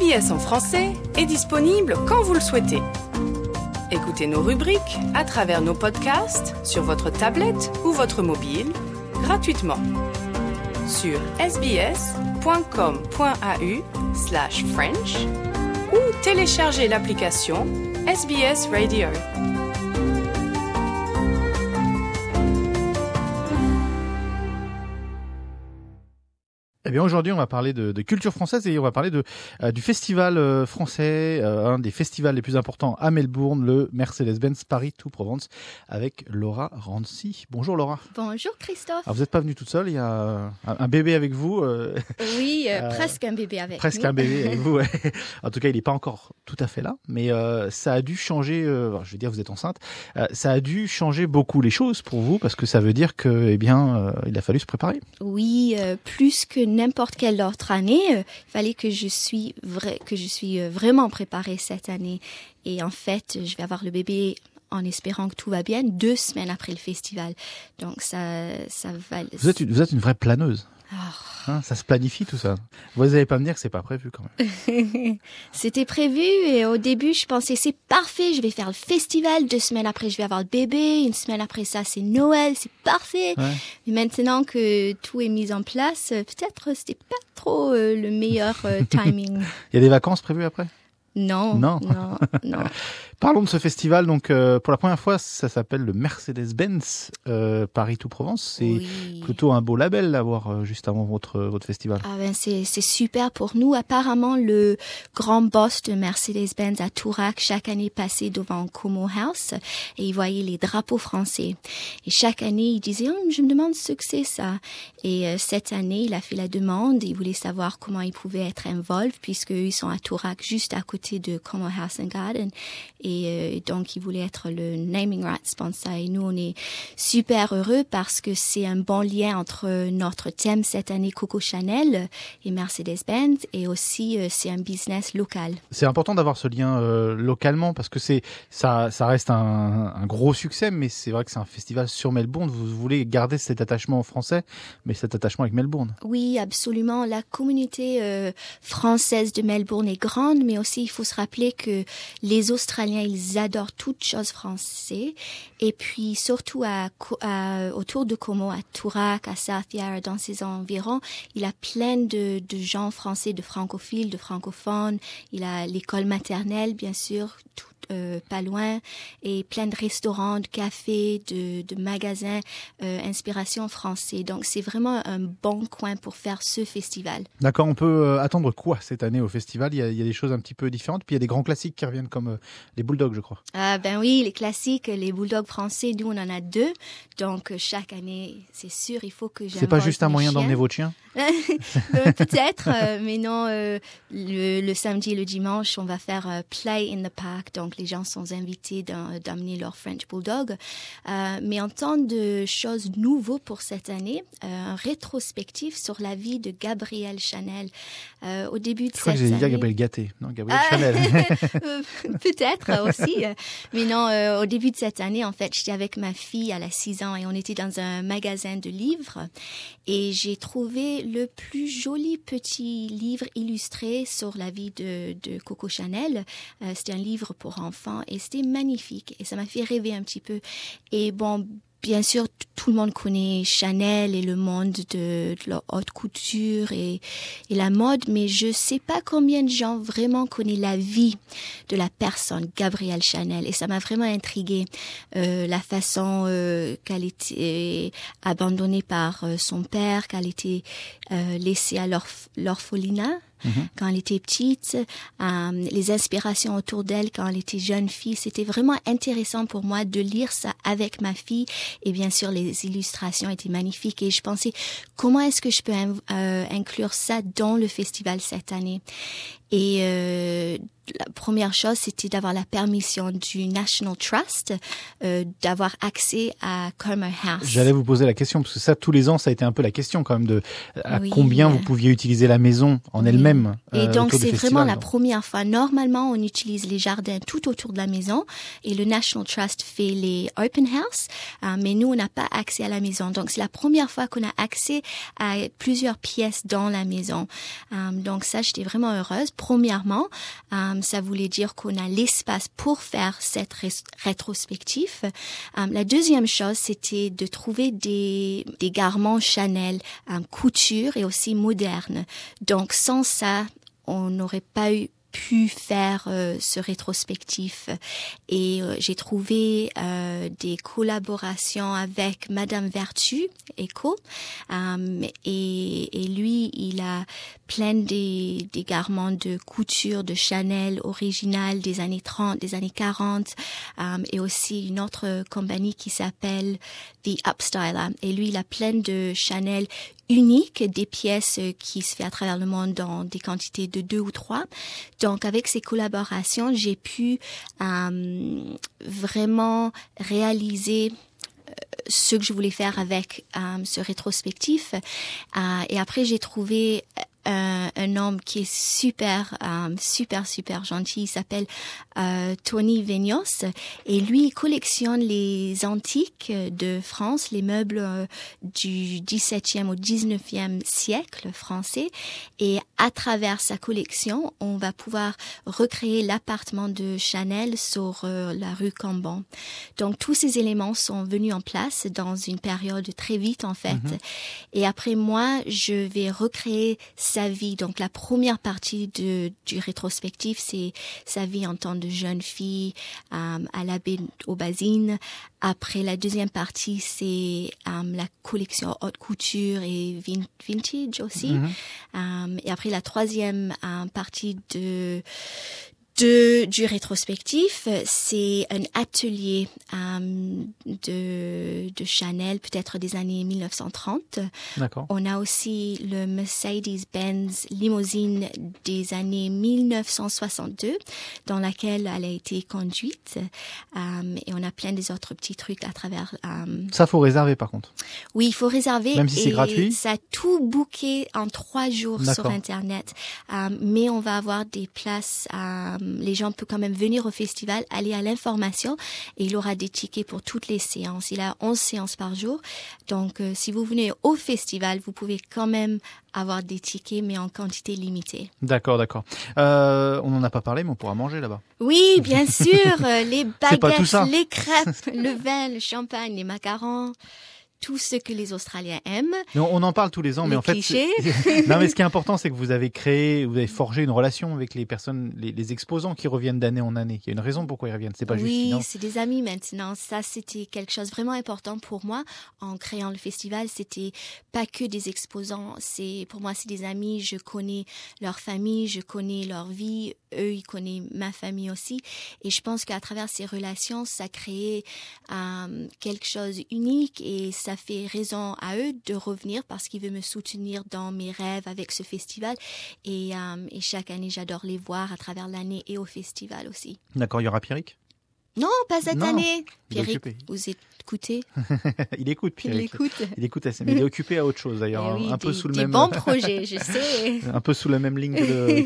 SBS en français est disponible quand vous le souhaitez. Écoutez nos rubriques à travers nos podcasts sur votre tablette ou votre mobile, gratuitement. Sur sbs.com.au/French ou téléchargez l'application SBS Radio. Eh bien, aujourd'hui, on va parler de culture française et on va parler du festival français, un des festivals les plus importants à Melbourne, le Mercedes-Benz Paris to Provence, avec Laura Rancy. Bonjour Laura. Bonjour Christophe. Alors, vous n'êtes pas venue toute seule, il y a un bébé avec vous. Oui, presque un bébé avec presque nous. Un bébé avec vous, ouais. En tout cas, il n'est pas encore tout à fait là, mais ça a dû changer, je vais dire, vous êtes enceinte, ça a dû changer beaucoup les choses pour vous, parce que ça veut dire que, il a fallu se préparer. Oui, plus que n'importe quelle autre année, il fallait que je suis vraiment préparée cette année. Et en fait, je vais avoir le bébé en espérant que tout va bien 2 semaines après le festival. Donc ça va. Vous êtes une vraie planeuse. Oh. Hein, ça se planifie tout ça. Vous n'allez pas me dire que c'est pas prévu quand même. C'était prévu et au début je pensais c'est parfait, je vais faire le festival, 2 semaines après je vais avoir le bébé, 1 semaine après ça c'est Noël, c'est parfait. Ouais. Mais maintenant que tout est mis en place, peut-être c'était pas trop le meilleur timing. Il y a des vacances prévues après ? Non. Parlons de ce festival. Donc, pour la première fois, ça s'appelle le Mercedes-Benz Paris to Provence. C'est plutôt un beau label d'avoir juste avant votre festival. Ah ben c'est super pour nous. Apparemment, le grand boss de Mercedes-Benz à Toorak chaque année passait devant Como House et il voyait les drapeaux français. Et chaque année, il disait je me demande ce que c'est ça. Et cette année, il a fait la demande. Il voulait savoir comment il pouvait être involvé puisqu'ils sont à Toorak, juste à côté de Como House and Garden. Et donc, il voulait être le naming rights sponsor. Et nous, on est super heureux parce que c'est un bon lien entre notre thème cette année, Coco Chanel et Mercedes-Benz. Et aussi, c'est un business local. C'est important d'avoir ce lien localement parce que ça reste un gros succès. Mais c'est vrai que c'est un festival sur Melbourne. Vous voulez garder cet attachement français, mais cet attachement avec Melbourne. Oui, absolument. La communauté française de Melbourne est grande, mais aussi, il faut se rappeler que les Australiens, ils adorent toutes choses françaises. Et puis, surtout autour de Como, à Toorak, à South Yarra, dans ces environs, il y a plein de gens français, de francophiles, de francophones. Il y a l'école maternelle, bien sûr, pas loin, et plein de restaurants, de cafés, de magasins, inspiration français. Donc, c'est vraiment un bon coin pour faire ce festival. D'accord, on peut attendre quoi cette année au festival ? Il y a des choses un petit peu différentes, puis il y a des grands classiques qui reviennent comme les bulldogs, je crois. Ah ben oui, les classiques, les bulldogs français, nous on en a 2, donc chaque année, c'est sûr, il faut que j'invente. C'est pas juste un moyen chiens. d'emmener votre chien ? Peut-être, mais non, le samedi et le dimanche, on va faire Play in the Park, donc les gens sont invités d'amener leur French Bulldog. Mais en tant de choses nouvelles pour cette année, un rétrospectif sur la vie de Gabrielle Chanel. Au début de cette année... Je crois que j'ai dit Gabrielle Gatté, non Gabrielle Chanel. Peut-être aussi. Mais non, au début de cette année, en fait, j'étais avec ma fille, elle a 6 ans, et on était dans un magasin de livres. Et j'ai trouvé le plus joli petit livre illustré sur la vie de Coco Chanel. C'était un livre pour enfants et c'était magnifique. Et ça m'a fait rêver un petit peu. Et bon, bien sûr, tout le monde connaît Chanel et le monde de la haute couture et la mode, mais je sais pas combien de gens vraiment connaissent la vie de la personne, Gabrielle Chanel. Et ça m'a vraiment intriguée, la façon qu'elle était abandonnée par son père, qu'elle était laissée à l'orphelinat. Quand elle était petite, les inspirations autour d'elle quand elle était jeune fille, c'était vraiment intéressant pour moi de lire ça avec ma fille. Et bien sûr, les illustrations étaient magnifiques et je pensais comment est-ce que je peux inclure ça dans le festival cette année. Et la première chose, c'était d'avoir la permission du National Trust, d'avoir accès à Comer House. J'allais vous poser la question, parce que ça, tous les ans, ça a été un peu la question quand même de à combien vous pouviez utiliser la maison en elle-même. Et donc, c'est vraiment la première fois. Normalement, on utilise les jardins tout autour de la maison et le National Trust fait les open house, mais nous, on n'a pas accès à la maison. Donc, c'est la première fois qu'on a accès à plusieurs pièces dans la maison. Donc, ça, j'étais vraiment heureuse. Premièrement, ça voulait dire qu'on a l'espace pour faire cette rétrospective. La deuxième chose, c'était de trouver des garments Chanel, couture et aussi modernes. Donc, sans ça, on n'aurait pas pu faire ce rétrospectif et j'ai trouvé des collaborations avec Madame Vertu Eco et lui il a plein des garments de couture de Chanel original des années 30, des années 40 et aussi une autre compagnie qui s'appelle The Upstyler et lui il a plein de Chanel unique, des pièces qui se fait à travers le monde dans des quantités de 2 ou 3. Donc, avec ces collaborations, j'ai pu vraiment réaliser ce que je voulais faire avec ce rétrospectif. Et après, j'ai trouvé un homme qui est super gentil. Il s'appelle Tony Vignos et lui il collectionne les antiques de France, les meubles du 17e au 19e siècle français et à travers sa collection, on va pouvoir recréer l'appartement de Chanel sur la rue Cambon. Donc tous ces éléments sont venus en place dans une période très vite en fait. Et après moi, je vais recréer sa vie. Donc la première partie du rétrospectif, c'est sa vie en tant de jeune fille à l'abbaye aux Basines. Après la deuxième partie, c'est la collection haute couture et vintage aussi. Et après la troisième partie du rétrospectif, c'est un atelier de Chanel, peut-être des années 1930. D'accord. On a aussi le Mercedes-Benz limousine des années 1962, dans laquelle elle a été conduite. Et on a plein des autres petits trucs à travers. Ça, faut réserver par contre. Oui, il faut réserver. Même si c'est gratuit. Ça a tout booké en 3 jours sur Internet. Mais on va avoir des places. Les gens peuvent quand même venir au festival, aller à l'information et il aura des tickets pour toutes les séances. Il a 11 séances par jour. Donc, si vous venez au festival, vous pouvez quand même avoir des tickets, mais en quantité limitée. D'accord. On n'en a pas parlé, mais on pourra manger là-bas. Oui, bien sûr. Les baguettes, les crêpes, le vin, le champagne, les macarons. Tout ce que les Australiens aiment. On en parle tous les ans, mais en fait, non, mais ce qui est important, c'est que vous avez forgé une relation avec les personnes, les exposants qui reviennent d'année en année. Il y a une raison pourquoi ils reviennent. C'est pas juste. Oui, c'est des amis maintenant. Ça, c'était quelque chose vraiment important pour moi en créant le festival. C'était pas que des exposants. Pour moi, c'est des amis. Je connais leur famille, je connais leur vie. Eux, ils connaissent ma famille aussi. Et je pense qu'à travers ces relations, ça crée quelque chose d'unique et ça fait raison à eux de revenir parce qu'ils veulent me soutenir dans mes rêves avec ce festival. Et chaque année, j'adore les voir à travers l'année et au festival aussi. D'accord, il y aura Pierrick ? Non, pas cette année. Pierrick, vous écoutez ? Il écoute, Pierrick. Il écoute assez, mais il est occupé à autre chose d'ailleurs, oui, un peu sous le même. Des bons projets, je sais. Un peu sous la même ligne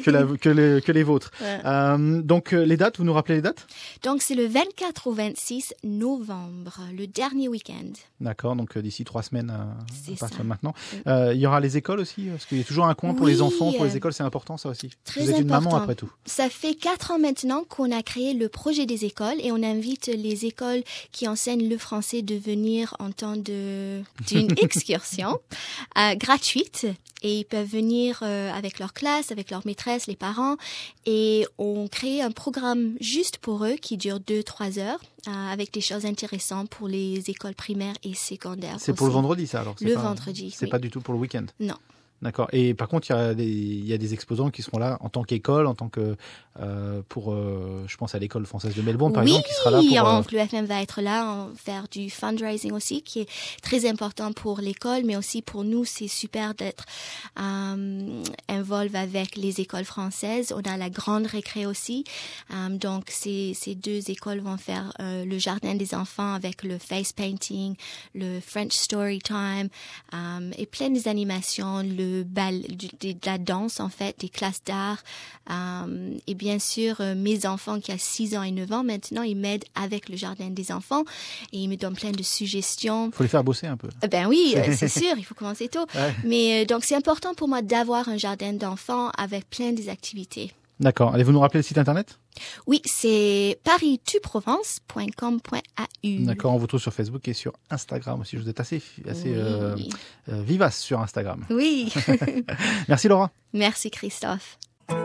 que les vôtres. Donc les dates, vous nous rappelez les dates ? Donc c'est le 24 au 26 novembre, le dernier week-end. D'accord, donc d'ici 3 semaines à partir de maintenant. Oui. Il y aura les écoles aussi, parce qu'il y a toujours un coin pour les enfants, pour les écoles, c'est important ça aussi. Très vous êtes important. Une maman après tout. Ça fait 4 ans maintenant qu'on a créé le projet des écoles et on invite les écoles qui enseignent le français de venir en temps d'une excursion gratuite et ils peuvent venir avec leur classe, avec leur maîtresse, les parents et on crée un programme juste pour eux qui dure 2-3 heures avec des choses intéressantes pour les écoles primaires et secondaires. C'est pour le vendredi ça alors ? Le vendredi, C'est oui. pas du tout pour le week-end ? Non. D'accord. Et par contre, il y a des exposants qui seront là en tant qu'école, en tant que je pense à l'école française de Melbourne, par exemple, qui sera là pour. Le FM va être là, faire du fundraising aussi, qui est très important pour l'école, mais aussi pour nous, c'est super d'être involve avec les écoles françaises. On a la grande récré aussi, donc ces deux écoles vont faire le jardin des enfants avec le face painting, le French story time, et plein des animations, de la danse en fait, des classes d'art, et bien sûr mes enfants qui ont 6 ans et 9 ans maintenant, ils m'aident avec le jardin des enfants et ils me donnent plein de suggestions. Faut les faire bosser un peu. Ben oui, c'est sûr, il faut commencer tôt. Ouais. Mais donc c'est important pour moi d'avoir un jardin d'enfants avec plein des activités. D'accord. Allez-vous nous rappeler le site internet? Oui, c'est paris-tu-provence.com.au. D'accord, on vous trouve sur Facebook et sur Instagram aussi. Vous êtes assez vivace sur Instagram. Oui. Merci Laura. Merci Christophe.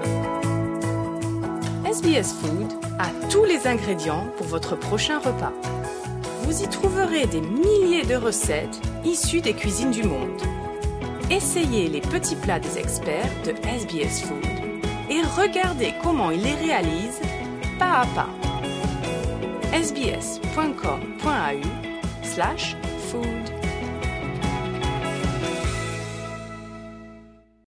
SBS Food a tous les ingrédients pour votre prochain repas. Vous y trouverez des milliers de recettes issues des cuisines du monde. Essayez les petits plats des experts de SBS Food et regardez comment ils les réalisent pas à pas. sbs.com.au/food